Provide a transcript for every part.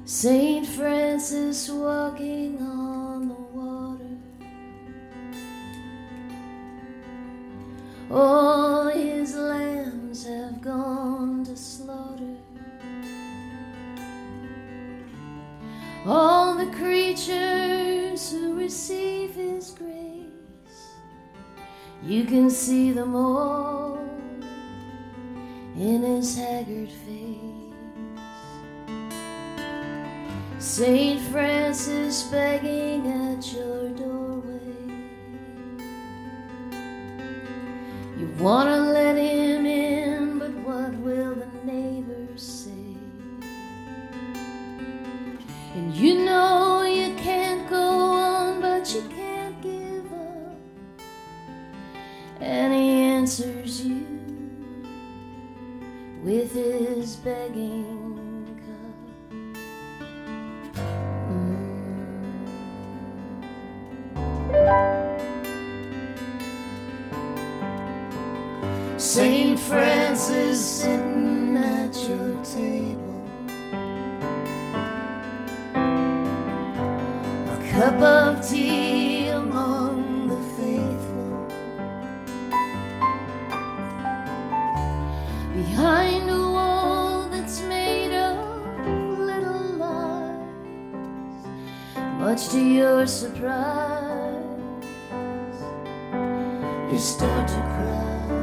Saint Francis walking on the water. All his lambs have gone to slaughter. All the creatures who receive his grace, you can see them all in his haggard face. Saint Francis begging at your doorway. You want to let him in, but what will the neighbors say? And you know you can't go on, but you can't give up. And he answers you with his begging Saint Francis sitting at your table, a cup of tea among the faithful, behind a wall that's made of little lies. Much to your surprise, you start to cry.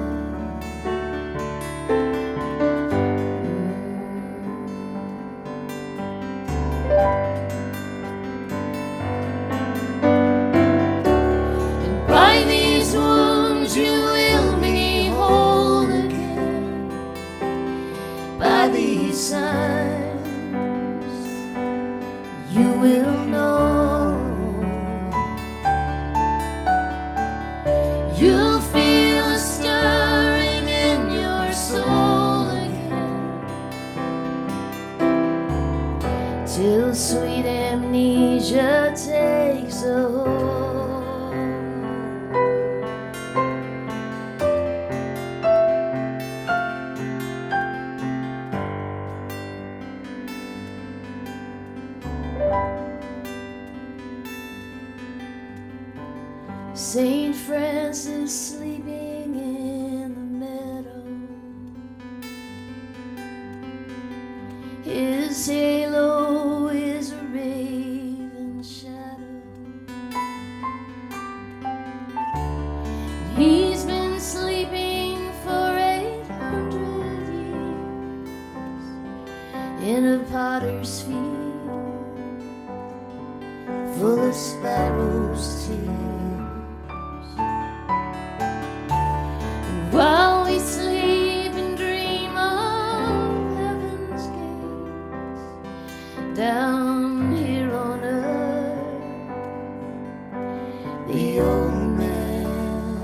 And by these wounds you will be whole again. By these signs you will know. You'll feel a stirring in your soul again, till sweet amnesia takes a hold. Saint Francis sleeping in the meadow, his halo is a raven shadow. He's been sleeping for 800 years in a potter's field full of sparrows' tears. While we sleep and dream of heaven's gates, down here on earth, the old man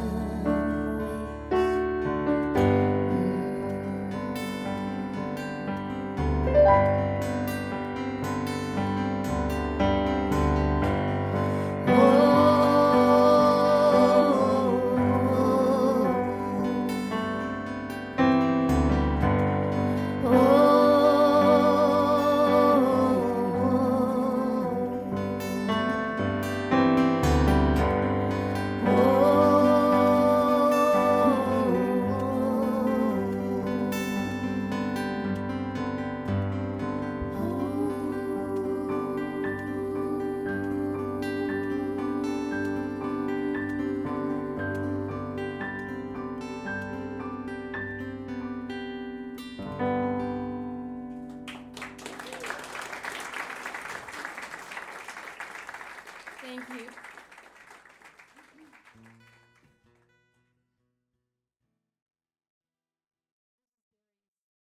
Thank you.